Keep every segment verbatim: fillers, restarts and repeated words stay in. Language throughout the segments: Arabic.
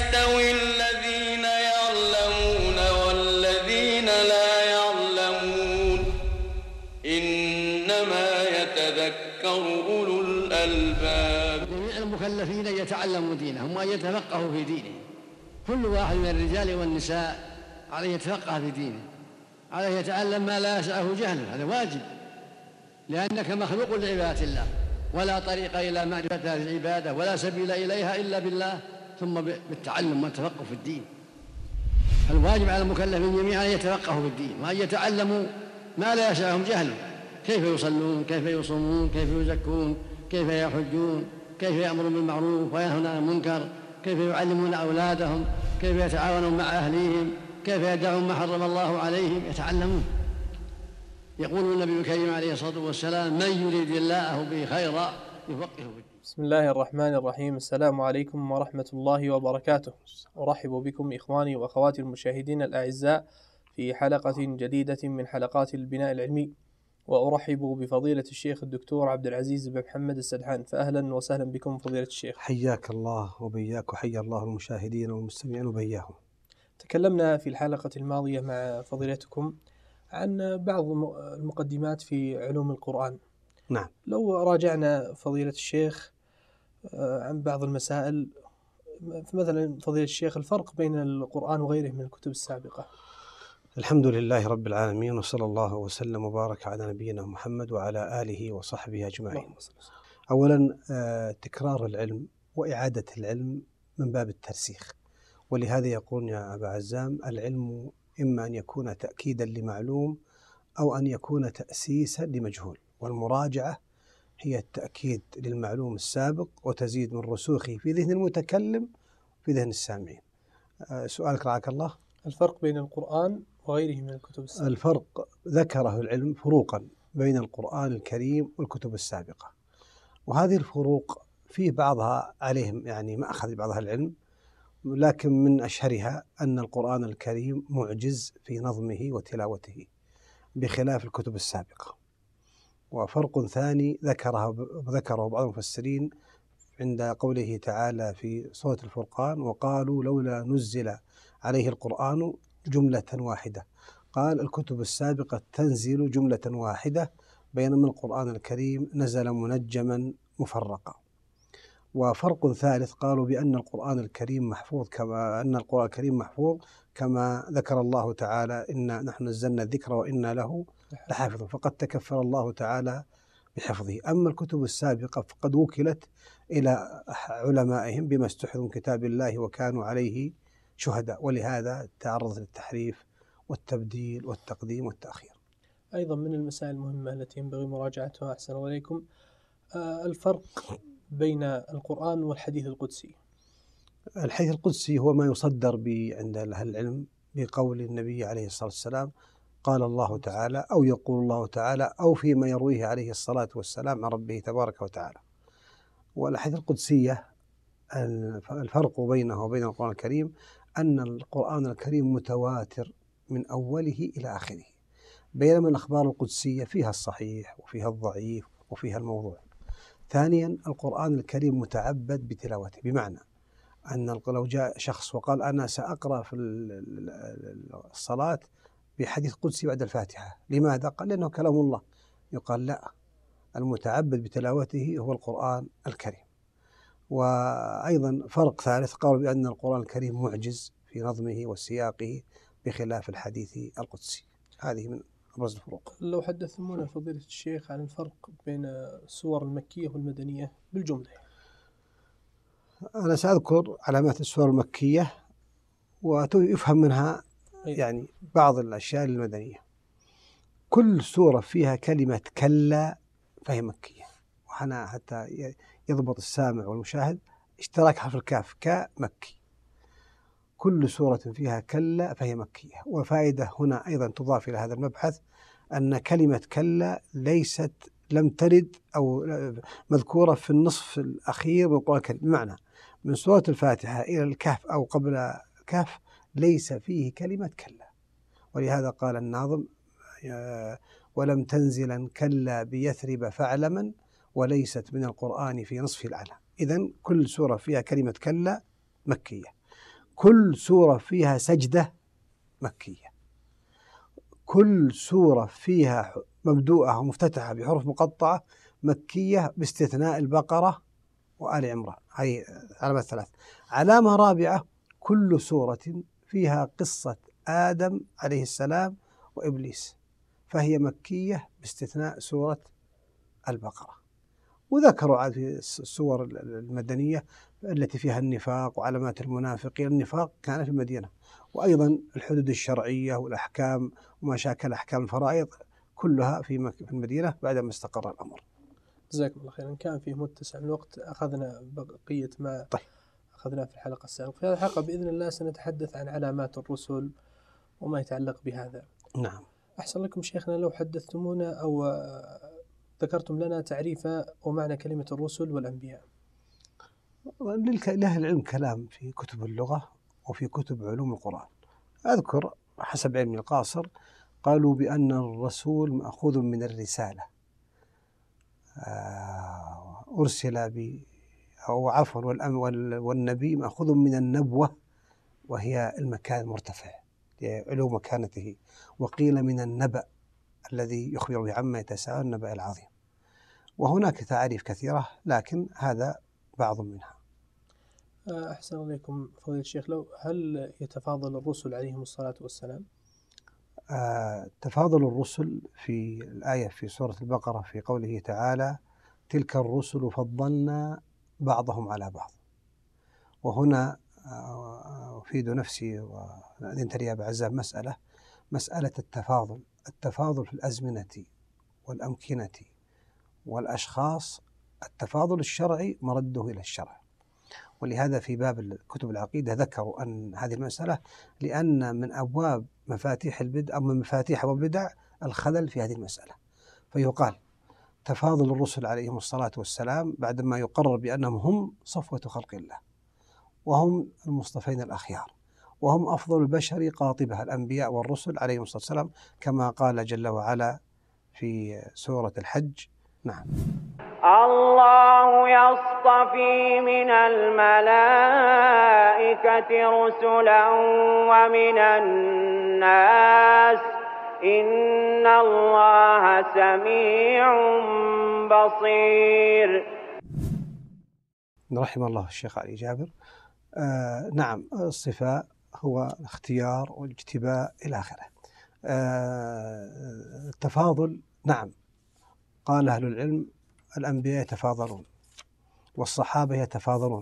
يستوي الذين يعلمون والذين لا يعلمون إنما يتذكر أولو الألباب. جميع المكلفين يتعلموا دينهم وأن يتفقهوا في دينهم. كل واحد من الرجال والنساء عليه يتفقه في دينه، عليه يتعلم ما لا يسعه جهله، هذا واجب، لأنك مخلوق لعبادة الله، ولا طريق إلى معرفة هذه العبادة ولا سبيل إليها إلا بالله، ثم بالتعلم والتفقه في الدين. الواجب على المكلفين جميعا أن يتفقهوا في الدين وأن يتعلموا ما لا يسعهم جهله، كيف يصلون، كيف يصومون، كيف يزكون، كيف يحجون، كيف يأمرون بالمعروف وينهون عن المنكر، كيف يعلمون أولادهم، كيف يتعاونون مع أهليهم، كيف يدعون ما حرم الله عليهم، يتعلمون. يقول النبي الكريم عليه الصلاة والسلام: من يريد الله به خيرا يفقهه في الدين. بسم الله الرحمن الرحيم. السلام عليكم ورحمة الله وبركاته. أرحب بكم إخواني وأخواتي المشاهدين الأعزاء في حلقة جديدة من حلقات البناء العلمي، وأرحب بفضيلة الشيخ الدكتور عبد العزيز بن محمد السدحان، فأهلا وسهلا بكم فضيلة الشيخ. حياك الله وبياك وحيا الله المشاهدين والمستمعين وبياهم. تكلمنا في الحلقة الماضية مع فضيلتكم عن بعض المقدمات في علوم القرآن. نعم. لو راجعنا فضيلة الشيخ عن بعض المسائل، مثلا فضيلة الشيخ الفرق بين القرآن وغيره من الكتب السابقة. الحمد لله رب العالمين، وصلى الله وسلم وبارك على نبينا محمد وعلى آله وصحبه أجمعين. أولا تكرار العلم وإعادة العلم من باب الترسيخ، ولهذا يقول يا أبا عزام: العلم إما أن يكون تأكيدا لمعلوم أو أن يكون تأسيسا لمجهول، والمراجعة هي التأكيد للمعلوم السابق وتزيد من رسوخه في ذهن المتكلم في ذهن السامعين. سؤالك رعاك الله: الفرق بين القرآن وغيره من الكتب السابقة. الفرق ذكره العلم فروقا بين القرآن الكريم والكتب السابقة، وهذه الفروق في بعضها عليهم يعني ما أخذ بعضها العلم، لكن من أشهرها أن القرآن الكريم معجز في نظمه وتلاوته بخلاف الكتب السابقة. وفرق ثاني ذكره ذكره بعض المفسرين عند قوله تعالى في سورة الفرقان: وقالوا لولا نزل عليه القرآن جملة واحدة. قال: الكتب السابقة تنزل جملة واحدة، بينما القرآن الكريم نزل منجما مفرقا. وفرق ثالث قالوا بأن القرآن الكريم محفوظ كما أن القرآن الكريم محفوظ كما ذكر الله تعالى: إنا نحن نزلنا الذكر وإنا له لحافظ، فقد تكفل الله تعالى بحفظه. أما الكتب السابقة فقد وكلت إلى علمائهم بما استحضروا من كتاب الله وكانوا عليه شهداء، ولهذا تعرضت للتحريف والتبديل والتقديم والتأخير. أيضا من المسائل المهمة التي ينبغي مراجعتها أحسن عليكم آه الفرق بين القرآن والحديث القدسي. الحديث القدسي هو ما يصدر عند أهل العلم بقول النبي عليه الصلاة والسلام: قال الله تعالى، أو يقول الله تعالى، أو فيما يرويه عليه الصلاة والسلام عن ربه تبارك وتعالى. والحديث القدسية الفرق بينه وبين القرآن الكريم أن القرآن الكريم متواتر من أوله إلى آخره، بينما الأخبار القدسية فيها الصحيح وفيها الضعيف وفيها الموضوع. ثانيا القرآن الكريم متعبد بتلاوته، بمعنى أن لو جاء شخص وقال: أنا سأقرأ في الصلاة بحديث قدسي بعد الفاتحة، لماذا؟ قال: لأنه كلام الله. يقال: لا، المتعبد بتلاوته هو القرآن الكريم. وأيضا فرق ثالث قالوا بأن القرآن الكريم معجز في نظمه وسياقه بخلاف الحديث القدسي. هذه من أبرز الفروق. لو حدثتمونا فضيلة الشيخ عن الفرق بين السور المكية والمدنية بالجملة. أنا سأذكر علامات السور المكية ويفهم منها يعني بعض الأشياء المدنية. كل سورة فيها كلمة كلا فهي مكية، وحنا حتى يضبط السامع والمشاهد اشتراك حرف الكاف كمكي. كل سورة فيها كلا فهي مكية. وفائدة هنا أيضا تضاف إلى هذا المبحث أن كلمة كلا ليست لم ترد أو مذكورة في النصف الأخير من القرآن الكريم، بمعنى من سورة الفاتحة إلى الكهف أو قبل الكهف ليس فيه كلمة كلا. ولهذا قال الناظم: ولم تنزلا كلا بيثرب فاعلما وليست من القرآن في نصف الأعلى. إذن كل سورة فيها كلمة كلا مكية. كل سورة فيها سجدة مكية، كل سورة فيها مبدوءة ومفتتحة بحروف مقطعة مكية باستثناء البقرة وآل عمران. هذه علامات ثلاث. علامة رابعة: كل سورة فيها قصة آدم عليه السلام وإبليس، فهي مكية باستثناء سورة البقرة. وذكروا عاد في السور المدنية التي فيها النفاق وعلامات المنافقين. النفاق كان في المدينة، وأيضا الحدود الشرعية والأحكام وما شاكل أحكام الفرائض كلها في المدينة بعدما استقر الأمر. جزاكم الله خيرا. كان فيه متسع من الوقت، أخذنا بقية ما طيب. أخذناه في الحلقة السابقة. في هذه الحلقة بإذن الله سنتحدث عن علامات الرسل وما يتعلق بهذا. نعم. أحسن لكم شيخنا لو حدثتمونا أو ذكرتم لنا تعريف ومعنى كلمة الرسل والأنبياء. لأهل العلم كلام في كتب اللغة وفي كتب علوم القرآن. أذكر حسب علمي القاصر قالوا بأن الرسول مأخوذ من الرسالة، أرسل ب أو عفوا والنبي مأخوذ من النبوة وهي المكان المرتفع لعلو مكانته، وقيل من النبأ الذي يخبر به عما يتساءل، النبأ العظيم. وهناك تعاريف كثيرة لكن هذا بعض منها. أحسن عليكم فضيلة الشيخ، لو هل يتفاضل الرسل عليهم الصلاة والسلام؟ آه تفاضل الرسل في الآية في سورة البقرة في قوله تعالى: تلك الرسل فضلنا بعضهم على بعض. وهنا أفيد نفسي وأذنت لي أبا عزام مسألة مسألة التفاضل التفاضل في الأزمنة والأمكنة والأشخاص. التفاضل الشرعي مرده إلى الشرع، ولهذا في باب كتب العقيدة ذكروا أن هذه المسألة لأن من أبواب مفاتيح البدع أو من مفاتيح والبدع الخلل في هذه المسألة. فيقال تفاضل الرسل عليهم الصلاة والسلام بعدما يقرر بأنهم هم صفوة خلق الله، وهم المصطفين الأخيار، وهم أفضل البشر قاطبة، الأنبياء والرسل عليهم الصلاة والسلام، كما قال جل وعلا في سورة الحج. نعم. الله يصطفي من الملائكة رسلا ومن الناس إن الله سميع بصير. رحم الله الشيخ علي جابر. آه نعم، الصفاء هو الاختيار والاجتباء إلى آخره. آه التفاضل نعم، قال أهل العلم الأنبياء يتفاضلون والصحابة يتفاضلون،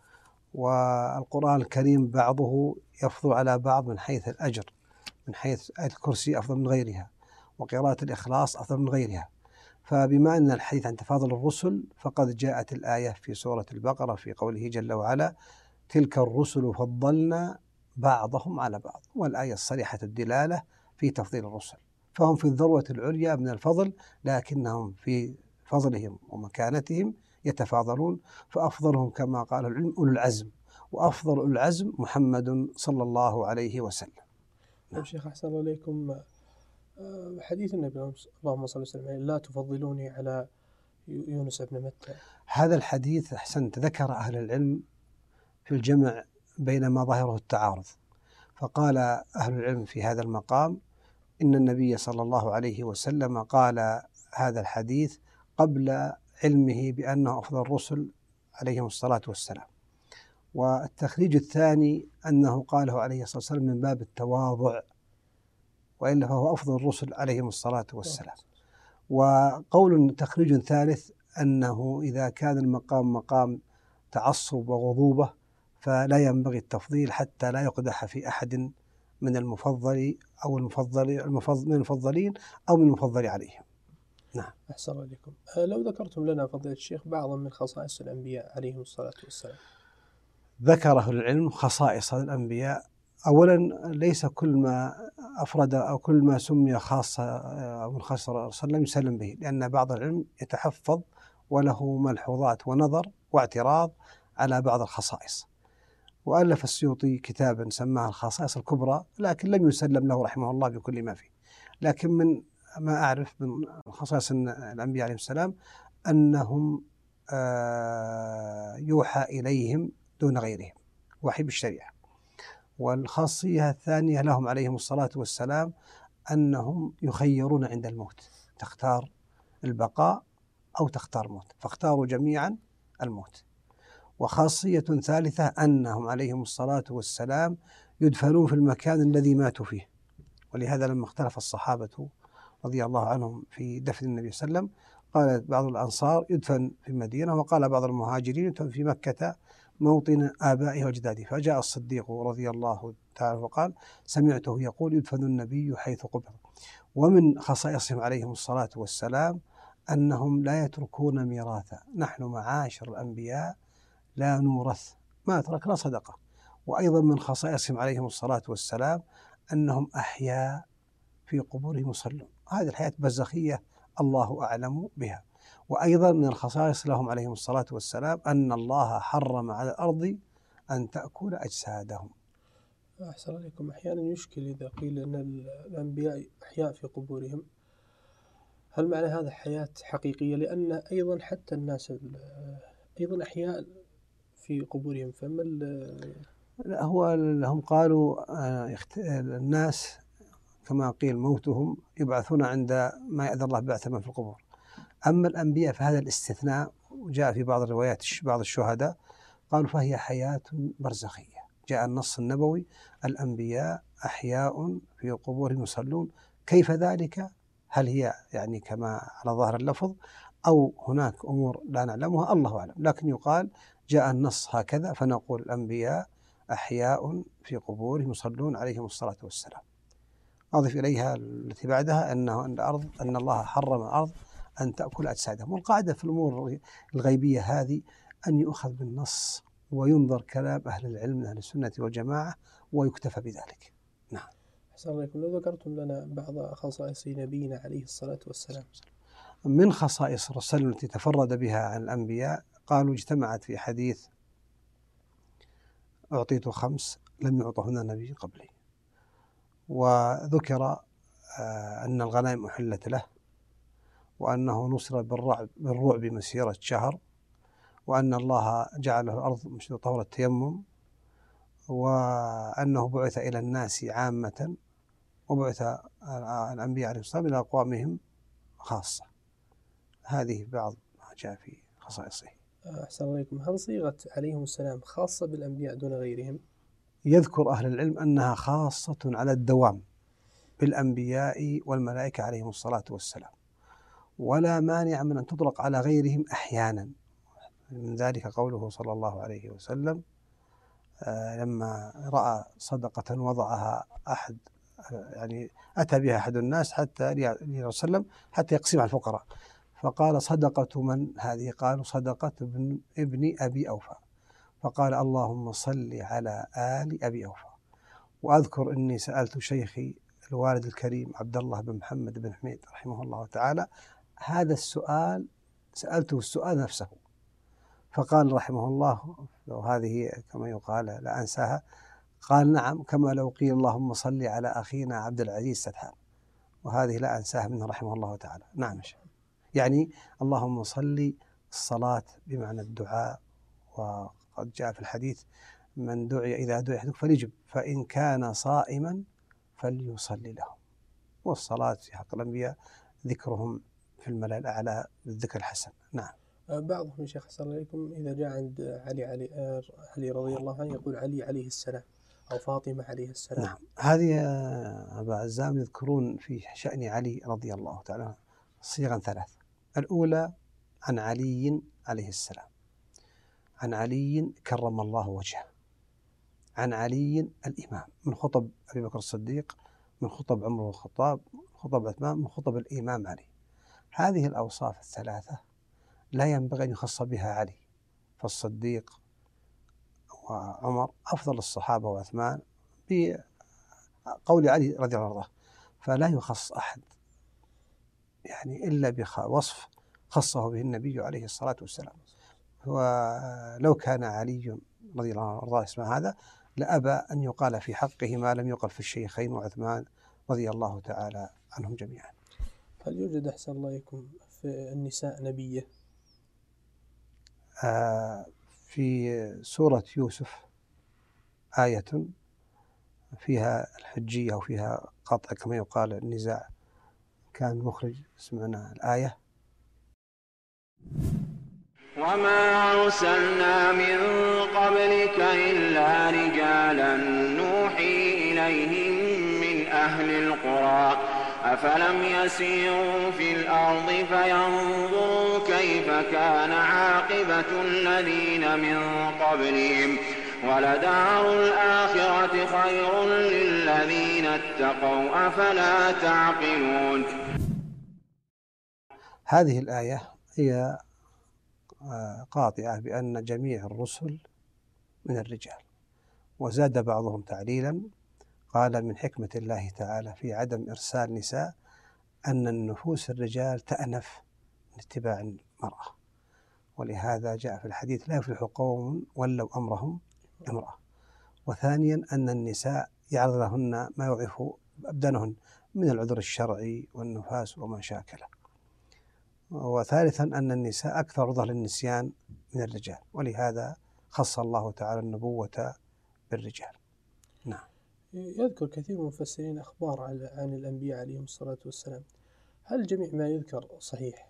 والقرآن الكريم بعضه يفضل على بعض من حيث الأجر، من حيث آية الكرسي أفضل من غيرها، وقراءة الإخلاص أفضل من غيرها. فبما أن الحديث عن تفاضل الرسل فقد جاءت الآية في سورة البقرة في قوله جل وعلا: تلك الرسل فضلنا بعضهم على بعض، والآية الصريحة الدلالة في تفضيل الرسل، فهم في الذروة العليا من الفضل، لكنهم في فضلهم ومكانتهم يتفاضلون. فأفضلهم كما قال العلم أولو العزم، وأفضل أولو العزم محمد صلى الله عليه وسلم. نعم. شيخ أحسن الله إليكم، حديث النبي اللهم صل وسلم عليه: لا تفضلوني على يونس بن متى. هذا الحديث أحسنت ذكر أهل العلم في الجمع بين ما ظاهره التعارض، فقال أهل العلم في هذا المقام إن النبي صلى الله عليه وسلم قال هذا الحديث قبل علمه بأنه أفضل الرسل عليهم الصلاة والسلام. والتخريج الثاني أنه قاله عليه الصلاة والسلام من باب التواضع، وإلا فهو أفضل الرسل عليهم الصلاة والسلام. وقول تخريج ثالث أنه إذا كان المقام مقام تعصب وغضوبة فلا ينبغي التفضيل حتى لا يقدح في أحد من المفضل أو المفضل المفضل من المفضلين أو من المفضل عليهم. نعم. أحسن الله إليكم. لو ذكرتم لنا فضيلة الشيخ بعضا من خصائص الأنبياء عليهم الصلاة والسلام. ذكر أهل العلم خصائص الأنبياء. أولا ليس كل ما أفرد أو كل ما سمي خاصة أو من خاصة الرسول صلى الله عليه وسلم يسلم به، لأن بعض العلم يتحفظ وله ملحوظات ونظر واعتراض على بعض الخصائص. وألف السيوطي كتابا سماه الخصائص الكبرى، لكن لم يسلم له رحمه الله بكل ما فيه. لكن من ما أعرف من خصائص الأنبياء عليهم السلام أنهم يوحى إليهم دون غيرهم، وحي بالشريعة. والخاصية الثانية لهم عليهم الصلاة والسلام أنهم يخيرون عند الموت، تختار البقاء أو تختار موت، فاختاروا جميعا الموت. وخاصية ثالثة أنهم عليهم الصلاة والسلام يدفنون في المكان الذي ماتوا فيه، ولهذا لما اختلف الصحابة رضي الله عنهم في دفن النبي صلى الله عليه وسلم قال بعض الأنصار يدفن في المدينة، وقال بعض المهاجرين يدفن في مكة موطن آبائه وأجداده. فجاء الصديق رضي الله تعالى وقال سمعته يقول يدفن النبي حيث قبر. ومن خصائصهم عليهم الصلاة والسلام أنهم لا يتركون ميراثا، نحن معاشر الأنبياء لا نورث، ما تركنا صدقة. وأيضا من خصائصهم عليهم الصلاة والسلام أنهم أحياء في قبورهم يصلون، هذه الحياة برزخية الله أعلم بها. وأيضا من الخصائص لهم عليهم الصلاة والسلام أن الله حرم على الأرض أن تأكل أجسادهم. أحسن عليكم. أحيانا يشكل إذا قيل أن الأنبياء أحياء في قبورهم، هل معنى هذا حياة حقيقية؟ لأن أيضا حتى الناس أيضا أحياء في قبورهم، فما لا هو هم قالوا الناس كما قيل موتهم يبعثون عند ما يأذن الله بعث من في القبور. أما الأنبياء فهذا الاستثناء، وجاء في بعض الروايات بعض الشهداء قالوا فهي حياة برزخية. جاء النص النبوي الأنبياء أحياء في قبورهم يصلون. كيف ذلك؟ هل هي يعني كما على ظاهر اللفظ أو هناك أمور لا نعلمها؟ الله أعلم، لكن يقال جاء النص هكذا فنقول الأنبياء أحياء في قبورهم يصلون عليهم الصلاة والسلام. أضف إليها التي بعدها أنه أن الأرض أن الله حرم الأرض أن تأكل أجسادهم. والقاعدة في الأمور الغيبية هذه أن يؤخذ بالنص وينظر كلام أهل العلم من أهل السنة والجماعة ويكتفى بذلك. نعم. أحسن عليكم. لو ذكرتم لنا بعض خصائص نبينا عليه الصلاة والسلام. من خصائص الرسول التي تفرد بها عن الأنبياء قالوا اجتمعت في حديث أعطيت خمس لم يعطهن نبي قبلي. وذكر أن الغنائم أحلت له، وأنه نصر بالرعب, بالرعب مسيرة شهر، وأن الله جعله الأرض مش طهر التيمم، وأنه بعث إلى الناس عامة، وبعث الأنبياء عليهم السلام إلى أقوامهم خاصة. هذه بعض ما جاء في خصائصه. أحسن عليكم. هل صيغة عليهم السلام خاصة بالأنبياء دون غيرهم؟ يذكر أهل العلم أنها خاصة على الدوام بالأنبياء والملائكة عليهم الصلاة والسلام، ولا مانع من أن تطلق على غيرهم أحيانا. من ذلك قوله صلى الله عليه وسلم لما رأى صدقة وضعها أحد، يعني أتى بها أحد الناس حتى لرسول حتى يقسمها الفقراء، فقال صدقة من هذه؟ قالوا صدقة ابن, ابن أبي أوفى، فقال اللهم صل على آل أبي أوفى. وأذكر أني سألت شيخي الوالد الكريم عبد الله بن محمد بن حميد رحمه الله تعالى هذا السؤال، سألته السؤال نفسه، فقال رحمه الله وهذه كما يقال لا أنساها، قال نعم كما لو قيل اللهم صل على أخينا عبد العزيز سدحان، وهذه لا أنساها منه رحمه الله تعالى. نعم، يعني اللهم صل الصلاة بمعنى الدعاء، وقد جاء في الحديث من دعي إذا دعي أحدكم فليجب فإن كان صائما فليصلي له. والصلاة في حق الأنبياء ذكرهم في الملأ الأعلى بالذكر الحسن. نعم. بعضهم يا شيخ صلى الله عليكم إذا جاء عند علي علي علي رضي الله عنه يقول علي عليه السلام أو فاطمة عليه السلام. نعم، هذه أبا عزام يذكرون في شأن علي رضي الله تعالى صيغا ثلاث. الأولى عن علي عليه السلام، عن علي كرم الله وجهه، عن علي الإمام من خطب أبي بكر الصديق، من خطب عمر الخطاب، من خطب عثمان، من خطب الإمام علي. هذه الأوصاف الثلاثة لا ينبغي أن يخص بها علي، فالصديق وعمر أفضل الصحابة وعثمان بقول علي رضي الله عنه، فلا يخص أحد يعني إلا بوصف خصه به النبي عليه الصلاة والسلام. ولو كان علي رضي الله عنه اسمه هذا لأبى أن يقال في حقه ما لم يقل في الشيخين وعثمان رضي الله تعالى عنهم جميعا. هل يوجد أحسن الله يكون في النساء نبية؟ آه في سورة يوسف آية فيها الحجية وفيها قطع كما يقال النزاع، كان مخرج سمعنا الآية: وما أرسلنا من قبلك إلا رجالا نوحي إليهم من أهل القرى أفلم يسيروا في الأرض فينظروا كيف كان عاقبة الذين من قبلهم ولدار الآخرة خير للذين اتقوا أفلا تعقلون. هذه الآية هي قاطعة بأن جميع الرسل من الرجال، وزاد بعضهم تعليلا قال: من حكمة الله تعالى في عدم إرسال نساء أن النفوس الرجال تأنف من اتباع المرأة، ولهذا جاء في الحديث: لا يفلح قوم ولوا أمرهم امرأة. وثانيا أن النساء يعرض لهن ما يضعف أبدانهن من العذر الشرعي والنفاس وما شاكله. وثالثا أن النساء أكثر عرضة للنسيان من الرجال، ولهذا خص الله تعالى النبوة بالرجال. نعم. يذكر كثير من المفسرين أخبار عن الأنبياء عليهم الصلاة والسلام، هل جميع ما يذكر صحيح؟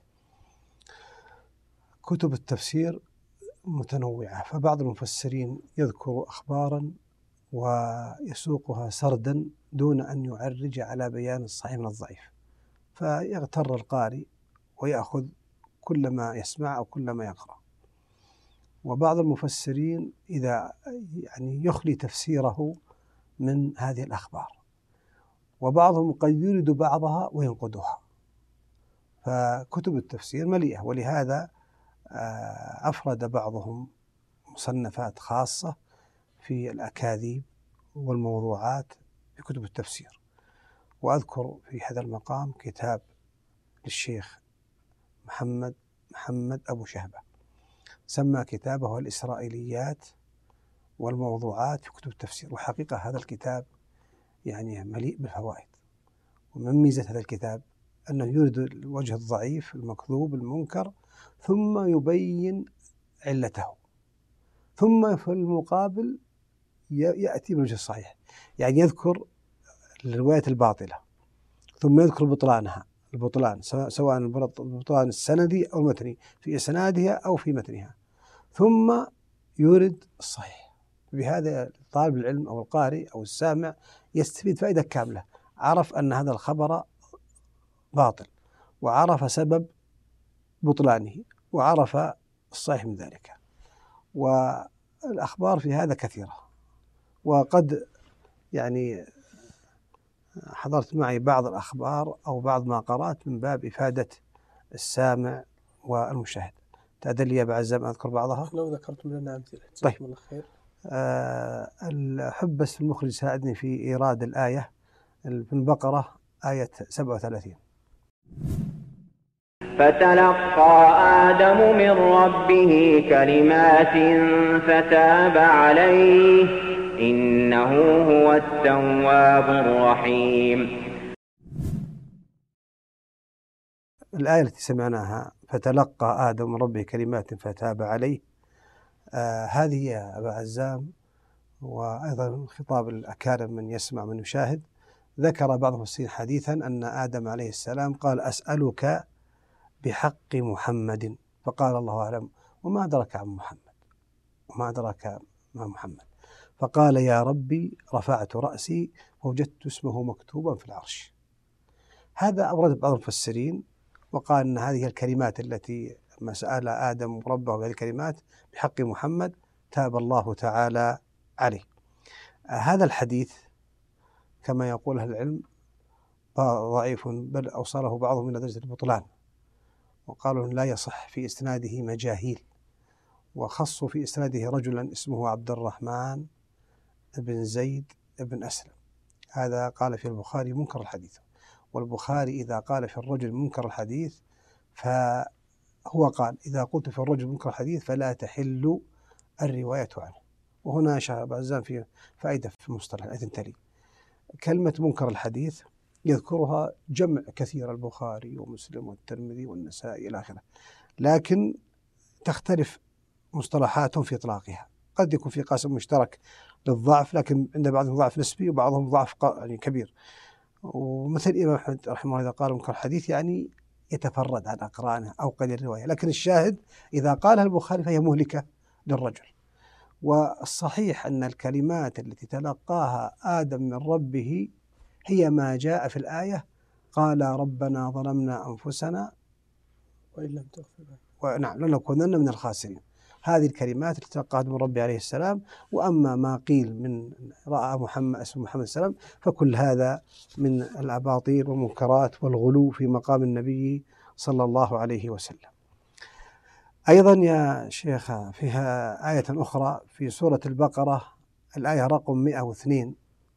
كتب التفسير متنوعة، فبعض المفسرين يذكر أخبارا ويسوقها سردا دون أن يعرج على بيان الصحيح من الضعيف، فيغتر القارئ ويأخذ كل ما يسمع أو كل ما يقرأ. وبعض المفسرين إذا يعني يخلي تفسيره من هذه الأخبار، وبعضهم قد يريد بعضها وينقدها، فكتب التفسير مليئة. ولهذا أفرد بعضهم مصنفات خاصة في الأكاذيب والموضوعات في كتب التفسير. وأذكر في هذا المقام كتاب للشيخ محمد محمد أبو شهبة، سمى كتابه الإسرائيليات والموضوعات في كتب التفسير. وحقيقة هذا الكتاب يعني مليء بالفوائد. ومن ميزة هذا الكتاب أنه يورد الوجه الضعيف المكذوب المنكر ثم يبين علته، ثم في المقابل يأتي بالوجه الصحيح، يعني يذكر الرواية الباطلة ثم يذكر بطلانها البطلان سواء البطلان السندي أو المتني في إسنادها أو في متنها، ثم يورد الصحيح. بهذا طالب العلم أو القارئ أو السامع يستفيد فائدة كاملة، عرف أن هذا الخبر باطل، وعرف سبب بطلانه، وعرف الصحيح من ذلك. والأخبار في هذا كثيرة، وقد يعني حضرت معي بعض الأخبار أو بعض ما قرأت من باب إفادة السامع والمشاهد. تأذن لي يا أبا عزام أذكر بعضها؟ لو ذكرتم لنا أمثلة. طيب. الله خير. أه أحب بس المخرج ساعدني في إيراد الآية في البقرة آية سبعة وثلاثين. فتلقى آدم من ربه كلمات فتاب عليه إنه هو التواب الرحيم. الآية التي سمعناها فتلقى آدم من ربه كلمات فتاب عليه، آه هذه يا أبا عزام وأيضا خطاب الأكارم من يسمع من يشاهد. ذكر بعض المفسرين حديثا أن آدم عليه السلام قال: أسألك بحق محمد، فقال الله أعلم وما أدرك عن محمد وما أدرك ما محمد، فقال: يا ربي رفعت رأسي ووجدت اسمه مكتوبا في العرش. هذا أورد بعض المفسرين وقال أن هذه الكلمات التي ما سأل آدم ربه بهذه الكلمات بحق محمد تاب الله تعالى عليه. هذا الحديث كما يقول أهل العلم ضعيف، بل أوصله بعضهم إلى درجة البطلان، وقالوا لا يصح في إسناده مجاهيل، وخصوا في إسناده رجلا اسمه عبد الرحمن بن زيد بن أسلم. هذا قال في البخاري منكر الحديث، والبخاري إذا قال في الرجل منكر الحديث فهو قال: إذا قلت في الرجل منكر الحديث فلا تحل الرواية عنه. وهنا شاب عزام في فائدة في المصطلح التي تلي: كلمة منكر الحديث يذكرها جمع كثير، البخاري ومسلم والترمذي والنسائي إلى آخره، لكن تختلف مصطلحاتهم في إطلاقها. قد يكون في قاسم مشترك للضعف، لكن عند بعضهم ضعف نسبي وبعضهم ضعف يعني كبير. ومثل الإمام أحمد رحمه الله إذا قال منكر الحديث يعني يتفرد عن أقرانه أو قليل الرواية، لكن الشاهد إذا قالها البخاري فهي مهلكة للرجل. والصحيح أن الكلمات التي تلقاها آدم من ربه هي ما جاء في الآية: قال ربنا ظلمنا أنفسنا وإن لم تغفر ونعم لنكونن من الخاسرين. هذه الكلمات التي تلقاها من ربي عليه السلام. وأما ما قيل من رأى محمد اسم محمد السلام فكل هذا من الأباطيل والمنكرات والغلو في مقام النبي صلى الله عليه وسلم. أيضا يا شيخ فيها آية أخرى في سورة البقرة الآية رقم مئة واثنين: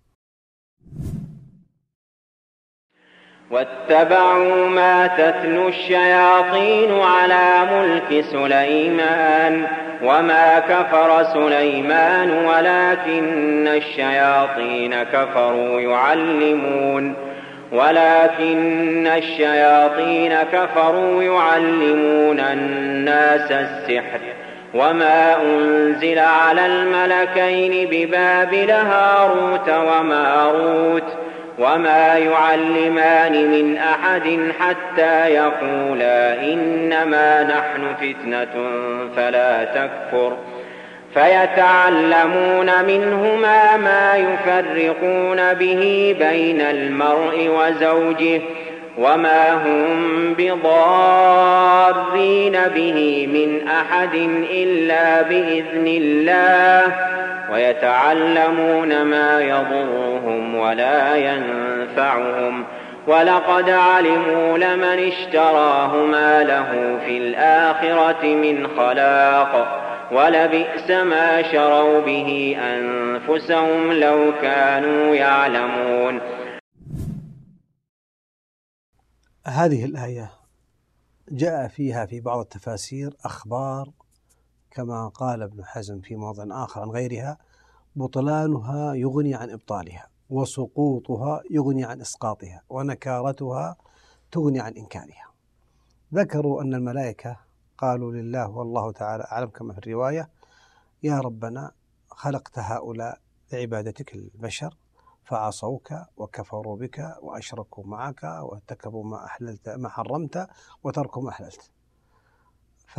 واتبعوا ما تتلو الشياطين على ملك سليمان وما كفر سليمان ولكن الشياطين كفروا يعلمون ولكن الشياطين كفروا يعلمون الناس السحر وما أنزل على الملكين ببابل هاروت وماروت وما يعلمان من أحد حتى يقولا إنما نحن فتنة فلا تكفر فيتعلمون منهما ما يفرقون به بين المرء وزوجه وما هم بضارين به من أحد إلا بإذن الله ويتعلمون ما يضرهم ولا ينفعهم ولقد علموا لمن اشتراه ما له في الآخرة من خلاق ولبئس ما شروا به أنفسهم لو كانوا يعلمون. هذه الآية جاء فيها في بعض التفاسير أخبار كما قال ابن حزم في موضع آخر عن غيرها: بطلانها يغني عن إبطالها، وسقوطها يغني عن إسقاطها، ونكارتها تغني عن إنكارها. ذكروا أن الملائكة قالوا لله والله تعالى أعلم كما في الرواية: يا ربنا خلقت هؤلاء لعبادتك البشر فعصوك وكفروا بك وأشركوا معك وارتكبوا ما أحللت ما حرمت وتركوا ما أحللت. ف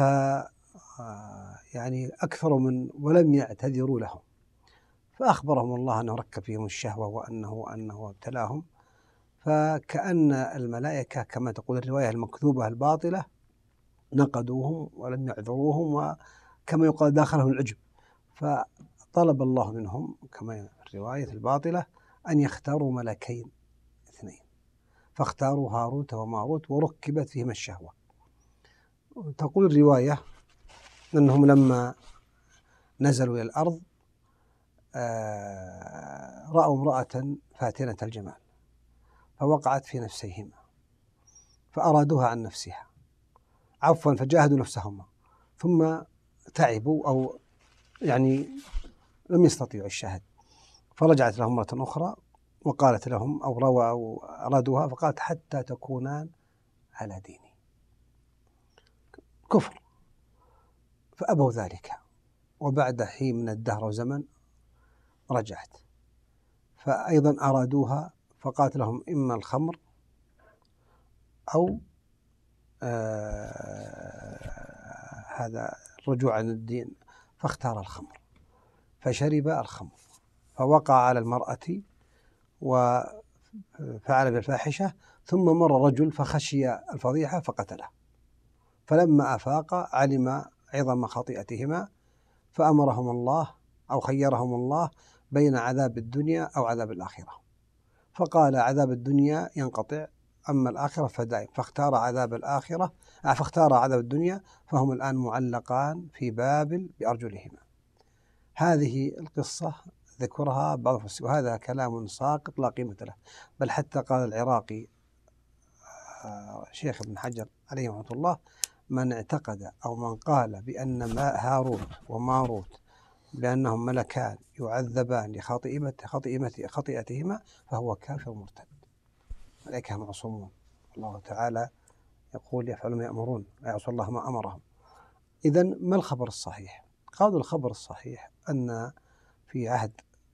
يعني أكثر من ولم يعتذروا لهم، فأخبرهم الله أنه ركب فيهم الشهوة وأنه أنه ابتلاهم. فكأن الملائكة كما تقول الرواية المكذوبة الباطلة نقدوهم ولم يعذروهم، وكما يقال داخلهم العجب. فطلب الله منهم كما في الرواية الباطلة أن يختاروا ملكين اثنين، فاختاروا هاروت وماروت وركبت فيهم الشهوة. تقول الرواية أنهم لما نزلوا إلى الأرض رأوا امرأة فاتنة الجمال فوقعت في نفسيهما فأرادوها عن نفسها، عفوا فجاهدوا نفسهما ثم تعبوا أو يعني لم يستطيعوا الشهد، فرجعت لهم مرة أخرى وقالت لهم أو روى أو أرادوها فقالت: حتى تكونان على ديني، كفر. فأبوا ذلك، وبعد حين من الدهر وزمن رجعت فأيضا أرادوها فقالت لهم: إما الخمر أو آه هذا الرجوع عن الدين، فاختار الخمر فشرب الخمر فوقع على المرأة وفعل بالفاحشة، ثم مر رجل فخشي الفضيحة فقتله، فلما أفاق علم عظم خطيئتهما فأمرهم الله أو خيرهم الله بين عذاب الدنيا أو عذاب الآخرة، فقال: عذاب الدنيا ينقطع أما الآخرة فدائم، فاختار عذاب الآخرة فاختار عذاب الدنيا، فهم الآن معلقان في بابل بأرجلهما. هذه القصة ذكرها بعض المفسرين، وهذا كلام ساقط لا قيمة له، بل حتى قال العراقي شيخ ابن حجر عليه رحمة الله: من اعتقد أو من قال بأن هاروت وماروت بأنهم ملكان يعذبان لخطيئتهما فهو كافر مرتد. ملائكة معصومون، الله تعالى يقول: يفعلون ما يأمرون لا يعصون الله ما أمرهم. إذن ما الخبر الصحيح؟ قالوا الخبر الصحيح أن في عهد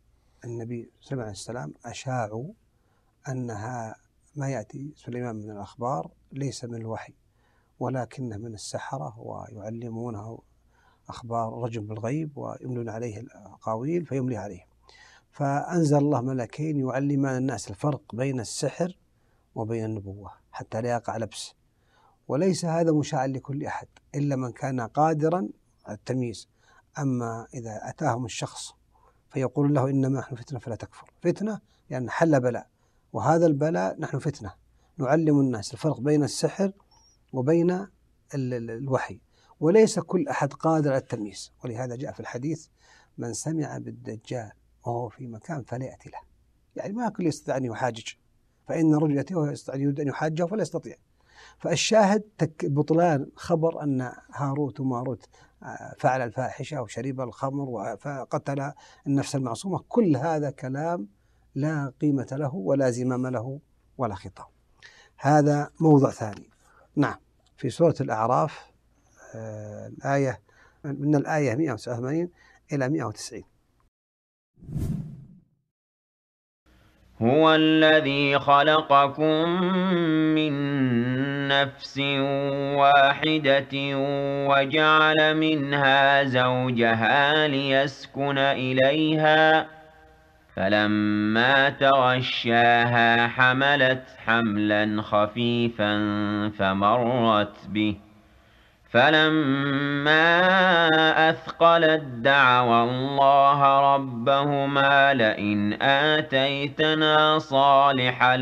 النبي سليمان عليه السلام أشاعوا أنها ما يأتي سليمان من الأخبار ليس من الوحي ولكنه من السحرة، ويعلمونه أخبار رجل بالغيب ويملون عليه الأقاويل فيملي عليه. فأنزل الله ملكين يعلمان الناس الفرق بين السحر وبين النبوة حتى لا يقع لبس. وليس هذا مشاع لكل أحد إلا من كان قادرا على التمييز. أما إذا أتاهم الشخص فيقول له إنما نحن فتنة فلا تكفر، فتنة لأن يعني حل بلاء، وهذا البلاء نحن فتنة نعلم الناس الفرق بين السحر وبين الوحي، وليس كل أحد قادر على التمييز. ولهذا جاء في الحديث من سمع بالدجال وهو في مكان فلا يأتي له، يعني ما كل يستطيع أن يحاجج، فإن الرجل يأتيه ويريد أن يحاجه فلا يستطيع. فالشاهد بطلان خبر أن هاروت وماروت فعل الفاحشة وشرب الخمر وقتل النفس المعصومة، كل هذا كلام لا قيمة له ولا زمام له ولا خطاب. هذا موضع ثاني. نعم، في سورة الأعراف آه الآية من الآية مئة وتسعة وثمانين إلى مئة وتسعين. هو الذي خلقكم من نفس واحدة وجعل منها زوجها ليسكن إليها فلما تغشاها حملت حملا خفيفا فمرت به فلما أثقلت دعوا الله ربهما لئن آتيتنا صالحا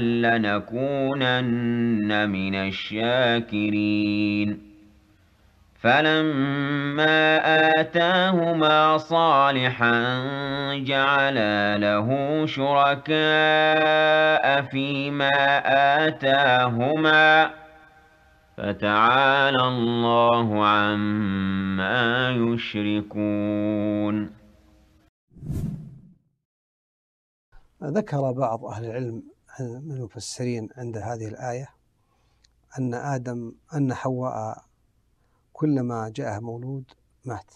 لنكونن من الشاكرين. فلما آتاهما صالحا جعلا له شركاء فيما آتاهما فتعالى الله عما يشركون. ذكر بعض أهل العلم من المفسرين عند هذه الآية أن آدم أن حواء كلما جاء مولود مات،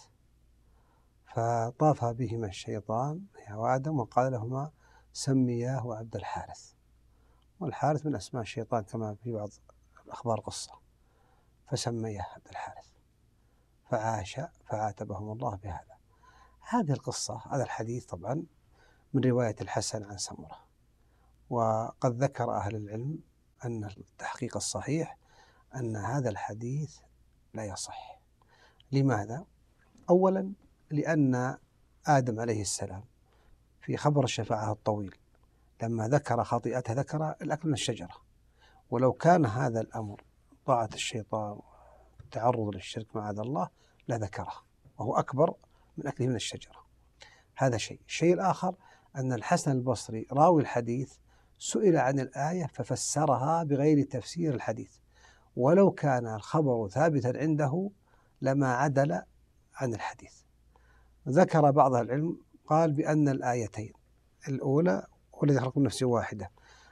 فطاف بهما الشيطان هي وآدم وقال لهما سمياه عبد الحارث، والحارث من أسماء الشيطان كما في بعض الأخبار قصة، فسميه عبد الحارث فعاش فعاتبهم الله بهذا. هذه القصة هذا الحديث طبعا من رواية الحسن عن سمرة، وقد ذكر أهل العلم أن التحقيق الصحيح أن هذا الحديث لا يصح. لماذا؟ أولا لأن آدم عليه السلام في خبر الشفاعة الطويل لما ذكر خطيئته ذكر الأكل من الشجرة، ولو كان هذا الأمر طاعة الشيطان والتعرض للشرك معاذ الله لذكره، وهو أكبر من أكله من الشجرة. هذا شيء. الشيء الآخر أن الحسن البصري راوي الحديث سئل عن الآية ففسرها بغير تفسير الحديث، ولو كان الخبر ثابتا عنده لما عدل عن الحديث. ذكر بعض العلم قال بأن الآيتين الأولى والذي خلق من نفس واحدة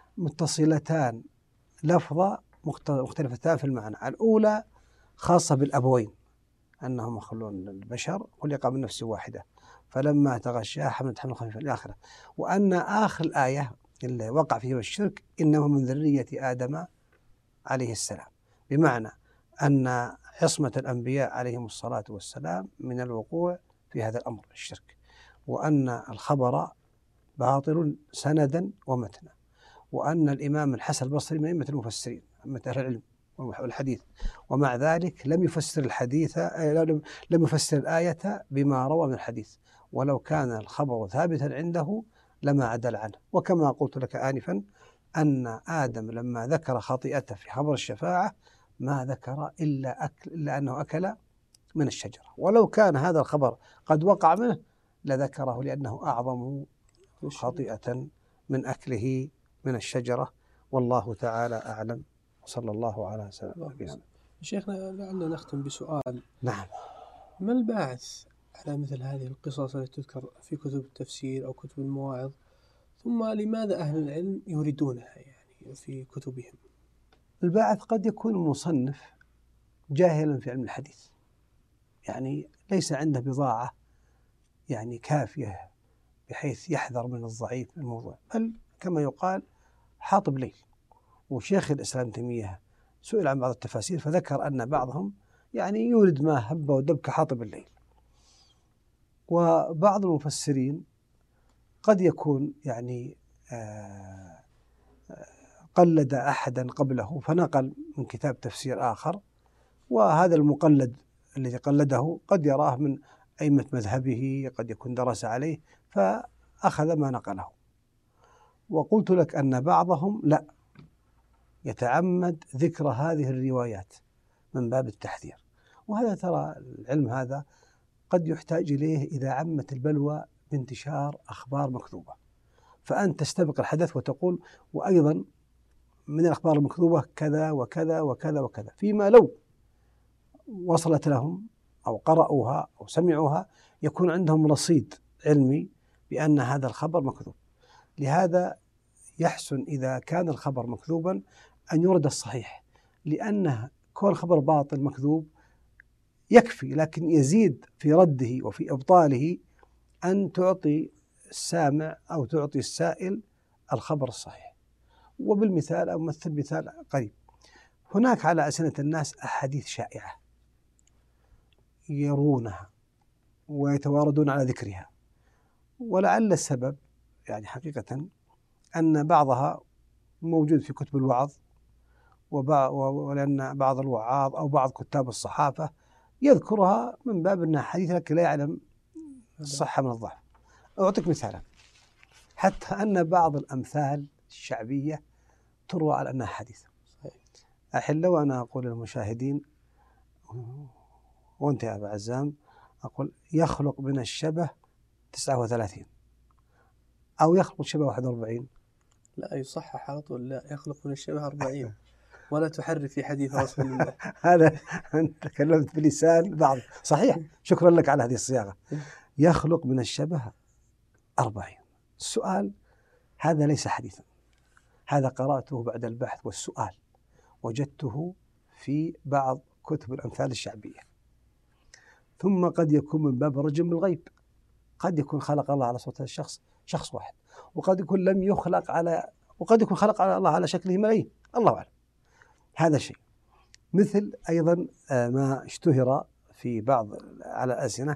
متصلتان لفظة مختلفتان في المعنى. الأولى خاصة بالأبوين أنهم مخلون البشر خلق من نفس واحدة فلما تغشاها حملت حملا خفيفا إلى آخره، وأن آخر الآية اللي وقع فيها الشرك إنه من ذرية آدم عليه السلام، بمعنى أن عصمة الأنبياء عليهم الصلاة والسلام من الوقوع في هذا الأمر الشرك، وأن الخبر باطل سندا ومتنا، وأن الإمام الحسن البصري من أئمة المفسرين أئمة أهل العلم والحديث، ومع ذلك لم يفسر الحديث لم يفسر الآية بما روى من الحديث، ولو كان الخبر ثابتا عنده لما عدل عنه. وكما قلت لك آنفا أن آدم لما ذكر خطيئته في خبر الشفاعة ما ذكر إلا أكل إلا أنه أكل من الشجرة، ولو كان هذا الخبر قد وقع منه لذكره لأنه أعظم خطيئة من أكله من الشجرة. والله تعالى أعلم، وصلى الله على سيدنا. شيخنا لعلنا نختم بسؤال. نعم. ما الباعث على مثل هذه القصص التي تذكر في كتب التفسير أو كتب المواعظ، ثم لماذا أهل العلم يريدونها يعني في كتبهم؟ الباعث قد يكون المصنف جاهلا في علم الحديث، يعني ليس عنده بضاعة يعني كافية بحيث يحذر من الضعيف من الموضوع، بل كما يقال حاطب ليل. وشيخ الإسلام تيمية سئل عن بعض التفاسير فذكر أن بعضهم يعني يورد ما هب ودب كحاطب الليل. وبعض المفسرين قد يكون يعني آه قلد أحدا قبله فنقل من كتاب تفسير آخر، وهذا المقلد الذي قلده قد يراه من أئمة مذهبه، قد يكون درس عليه فأخذ ما نقله. وقلت لك أن بعضهم لا يتعمد ذكر هذه الروايات من باب التحذير، وهذا ترى العلم هذا قد يحتاج إليه إذا عمت البلوى بانتشار أخبار مكذوبة، فأنت تستبق الحدث وتقول وأيضا من الأخبار المكذوبة كذا وكذا وكذا وكذا، فيما لو وصلت لهم أو قرأوها أو سمعوها يكون عندهم رصيد علمي بأن هذا الخبر مكذوب. لهذا يحسن إذا كان الخبر مكذوبا أن يرد الصحيح، لأن كون الخبر باطل مكذوب يكفي، لكن يزيد في رده وفي إبطاله أن تعطي السامع أو تعطي السائل الخبر الصحيح. وبالمثال أو مثل مثال قريب، هناك على ألسنة الناس أحاديث شائعة يرونها ويتواردون على ذكرها، ولعل السبب يعني حقيقة أن بعضها موجود في كتب الوعظ، ولأن بعض الوعاظ أو بعض كتاب الصحافة يذكرها من باب أنها حديث لكن لا يعلم الصحة من الضعف. أعطيك مثالا، حتى أن بعض الأمثال الشعبية تروى على أنها حديث. أحل وأنا أقول للمشاهدين وأنت يا أبا عزام، أقول يخلق من الشبه تسعة وثلاثين أو يخلق الشبه واحد وأربعين. لا يصحح على طول، لا يخلق من الشبه أربعين ولا تحرف في حديث رسول الله. هذا أنت تكلمت بلسان بعض، صحيح، شكرا لك على هذه الصياغة. يخلق من الشبه أربعين. السؤال هذا ليس حديثا، هذا قرأته بعد البحث والسؤال، وجدته في بعض كتب الأمثال الشعبية. ثم قد يكون من باب رجم بالغيب، قد يكون خلق الله على صوت الشخص شخص واحد، وقد يكون لم يخلق على، وقد يكون خلق على الله على شكله ملايين، الله أعلم. هذا شيء. مثل أيضا ما اشتهر في بعض على الألسنة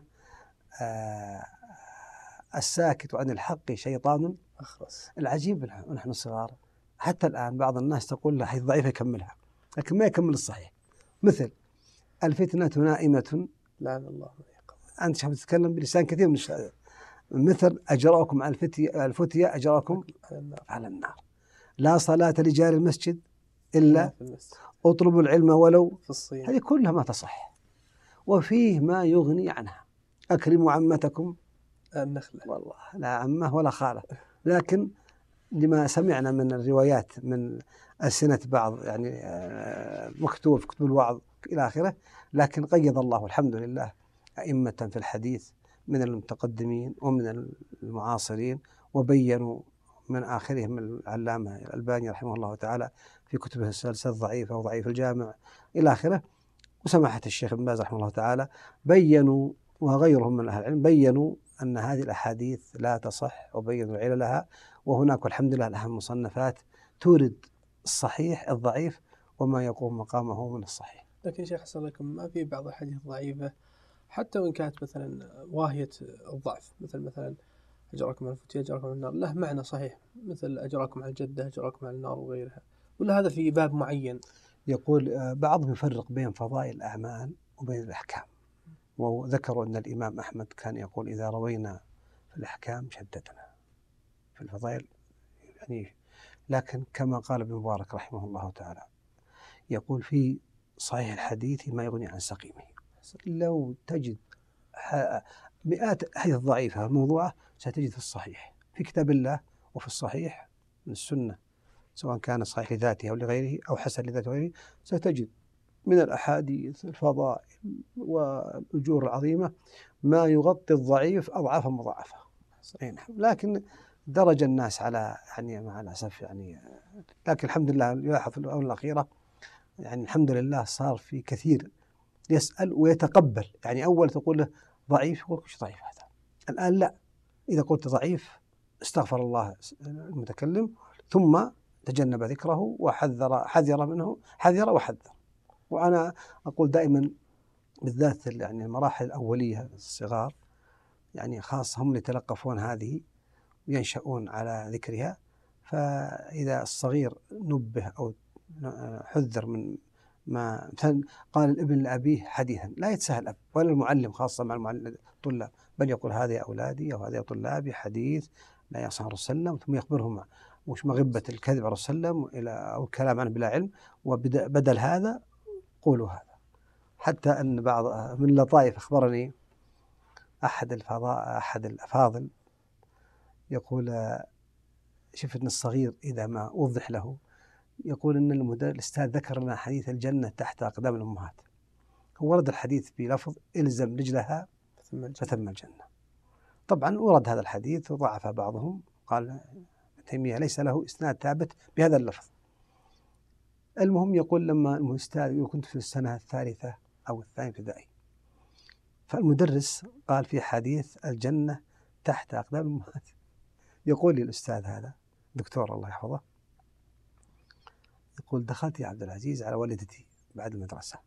الساكت عن الحق شيطان أخرس. العجيب نحن صغار حتى الآن بعض الناس تقول له حيث ضعيفة يكملها، لكن ما يكمل الصحيح. مثل الفتنة نائمة لعن الله من يقوم. أنت شايف تتكلم بلسان كثير من الشيء. مثل أجراكم على الفتية الفتية أجراكم على النار. على النار. لا صلاة لجار المسجد إلا اطلبوا العلم ولو في الصين. هذه كلها ما تصح، وفيه ما يغني عنها. أكرموا عمتكم النخلة، والله لا عمه ولا خالة، لكن لما سمعنا من الروايات من ألسنة بعض يعني مكتوب في كتب الوعظ إلى آخره، لكن قيض الله الحمد لله أئمة في الحديث من المتقدمين ومن المعاصرين، وبينوا من آخرهم العلامة الألباني رحمه الله تعالى في كتبه السلسلة الضعيفة وضعيف الجامع إلى آخره، وسماحة الشيخ ابن باز رحمه الله تعالى بينوا، وغيرهم من أهل العلم بينوا أن هذه الأحاديث لا تصح وبينوا عللها. وهناك والحمد لله الآن مصنفات تورد الصحيح الضعيف وما يقوم مقامه من الصحيح. لكن شيخ حسن لكم ما في بعض الحديث ضعيفة حتى وإن كانت مثلا واهية الضعف، مثل مثلا أجراكم على الفتية أجراكم على النار، له معنى صحيح، مثل أجراكم على الجدة أجراكم على النار وغيرها، ولا هذا في باب معين؟ يقول بعضهم يفرق بين فضائل الأعمال وبين الأحكام، وذكروا أن الإمام أحمد كان يقول إذا روينا في الأحكام شددنا، في الفضائل يعني. لكن كما قال ابن مبارك رحمه الله تعالى يقول في صحيح الحديث ما يغني عن سقيمه. لو تجد مئات حديث ضعيفة موضوعة ستجد في الصحيح في كتاب الله وفي الصحيح من السنة، سواء كان صحيح لذاته أو لغيره أو حسن لذاته وغيره، ستجد من الأحاديث الفضائل والأجور العظيمة ما يغطي الضعيف أضعافا مضاعفة. لكن درج الناس على يعني مع الأسف يعني، لكن الحمد لله يلاحظ في الآونة الأخيرة يعني الحمد لله صار في كثير يسأل ويتقبل. يعني أول تقول له ضعيف يقول إيش ضعيف هذا، الآن لا، إذا قلت ضعيف استغفر الله المتكلم ثم تجنب ذكره وحذر حذر منه حذر وحذر. وأنا أقول دائما بالذات يعني المراحل الأولية الصغار يعني خاصة هم اللي يتلقفون هذه وينشأون على ذكرها، فإذا الصغير نبه أو حذر من ما مثلا قال الابن لأبيه حديثا لا يتساهل الأب ولا المعلم خاصة مع المعلم الطلاب، بل يقول هذه أولادي أو هذه طلابي حديث لا يصح الرسول صلى الله عليه وسلم، ثم يخبرهم وش مغبة الكذب على الرسول صلى الله عليه وسلم إلى أو الكلام عنه بلا علم، وبدل هذا قولوا هذا. حتى أن بعض من اللطائف أخبرني أحد الفضاء أحد الأفاضل يقول شفت أن الصغير إذا ما وضح له يقول أن المدرس الأستاذ ذكر لنا حديث الجنة تحت أقدام الأمهات، هو ورد الحديث بلفظ إلزم رجلها فثم الجنة. طبعا ورد هذا الحديث وضعف بعضهم، قال ابن تيمية ليس له إسناد ثابت بهذا اللفظ. المهم يقول لما الأستاذ كنت في السنة الثالثة أو الثانية ابتدائي، فالمدرس قال في حديث الجنة تحت أقدام الأمهات، يقول لي الأستاذ هذا دكتور الله يحفظه، يقول دخلت يا عبد العزيز على والدتي بعد المدرسة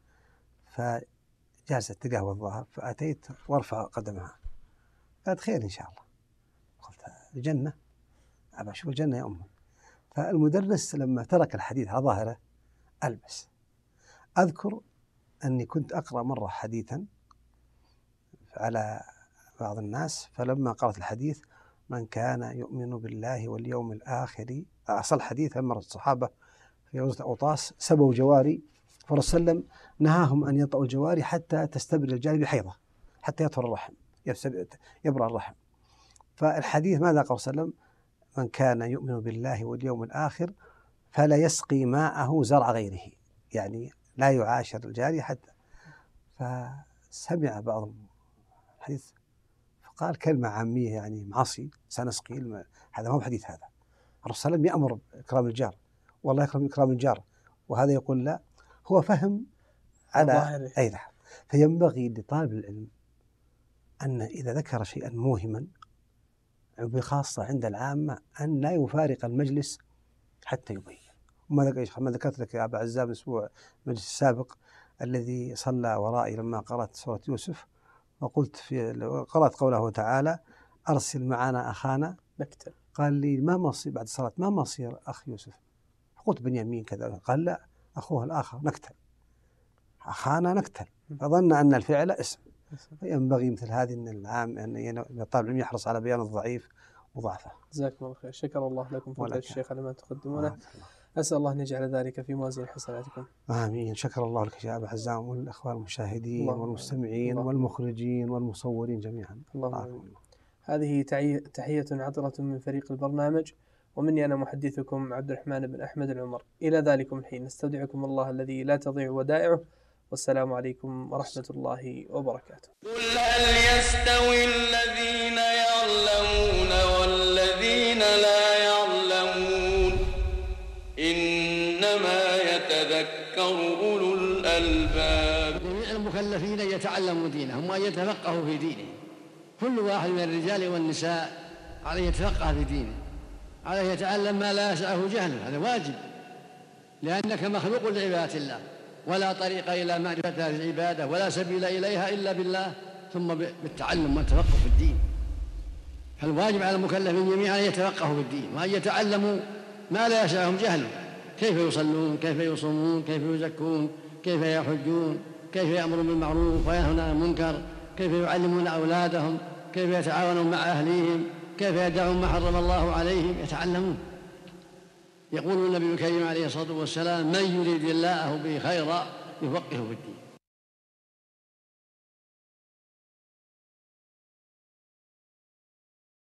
فجالسة تقهوى الظهر، فأتيت وارفع قدمها قالت خير إن شاء الله. قلت الجنة أبى أشوف الجنة يا أمي. فالمدرس لما ترك الحديث على ظاهره ألبس. أذكر أني كنت أقرأ مرة حديثا على بعض الناس، فلما قرأت الحديث من كان يؤمن بالله واليوم الآخر، أصل حديث أمر الصحابة في غزوة أوطاس سبوا جواري، فالرسول صلى الله عليه وسلم نهاهم أن يطأوا الجواري حتى تستبرئ الجاري بحيضة حتى يطهر الرحم يبرأ الرحم. فالحديث ماذا قال صلى الله عليه وسلم؟ من كان يؤمن بالله واليوم الآخر فلا يسقي ماءه زرع غيره، يعني لا يعاشر الجاري حتى. فسمع بعض الحديث فقال كلمة عامية يعني معصي سنسقي، هذا ما هو حديث، هذا الرسول صلى الله عليه وسلم يأمر بإكرام الجار والله يكرم إكرام الجار، وهذا يقول لا، هو فهم على أي ذا. فينبغي لطالب العلم أن إذا ذكر شيئا موهما بخاصة عند العامة أن لا يفارق المجلس حتى يبين. وما ذكرت لك يا أبا عزام الأسبوع المجلس السابق الذي صلى ورائي لما قرأت سورة يوسف، وقلت في قرأت قوله تعالى أرسل معنا أخانا نكتل، قال لي ما مصير بعد الصلاة ما مصير أخ يوسف؟ قلت بنيامين كذا، قال لا أخوه الآخر نكتل، أخانا نكتل، فظن أن الفعل اسم. فينبغي مثل هذه أن العام أن الطالب العلم يحرص على بيان الضعيف وضعفه. جزاكم الله خير، شكر الله لكم فضيلة الشيخ على ما تقدمونه، أسأل الله أن يجعل ذلك في موازين حسناتكم. آمين. شكر الله لك يا أبا حزام والأخوان المشاهدين والمستمعين والمخرجين والمصورين جميعا. الله. هذه تحية عطرة من فريق البرنامج، ومني أنا محدثكم عبد الرحمن بن أحمد العمر. إلى ذلكم الحين نستودعكم الله الذي لا تضيع ودائعه، والسلام عليكم ورحمة الله وبركاته. قل هل يستوي الذين يعلمون والذين لا يعلمون إنما يتذكر أولو الألباب. جميع المكلفين يتعلموا دينهم وأن يتفقهوا في دينه، كل واحد من الرجال والنساء عليه يتفقه في دينه، عليه يتعلم ما لا يسعه جهله، هذا واجب، لأنك مخلوق لعبادة الله، ولا طريق إلى معرفة هذه العبادة ولا سبيل إليها إلا بالله ثم بالتعلم والتفقه في الدين. فالواجب على المكلفين جميعا أن يتفقهوا في الدين وأن يتعلموا ما لا يسعهم جهله، كيف يصلون، كيف يصومون، كيف يزكون، كيف يحجون، كيف يأمرون بالمعروف وينهون عن المنكر، كيف يعلمون أولادهم، كيف يتعاونون مع أهليهم، كيف يدعون ما حرم الله عليهم، يتعلمون. يقول النبي الكريم عليه الصلاة والسلام من يريد الله به خيرا يفقهه في الدين.